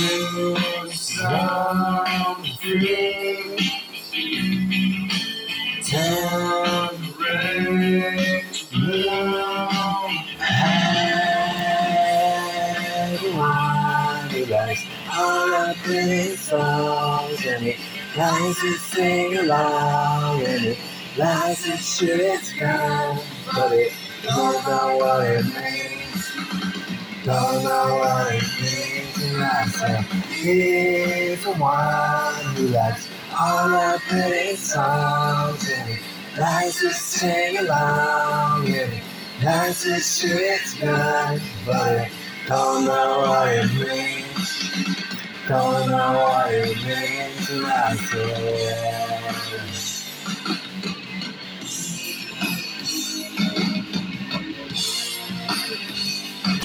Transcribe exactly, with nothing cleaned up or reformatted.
do something temporary. Everyone who likes all our pretty songs and it likes to sing along and it likes to shoot its gun, but it don't know what it means. Don't know what it means, and I said, he's the one who likes all our pretty songs, and he likes to sing along, and he likes to shoot its gun, but he don't know what it means. Don't know what it means, and I said,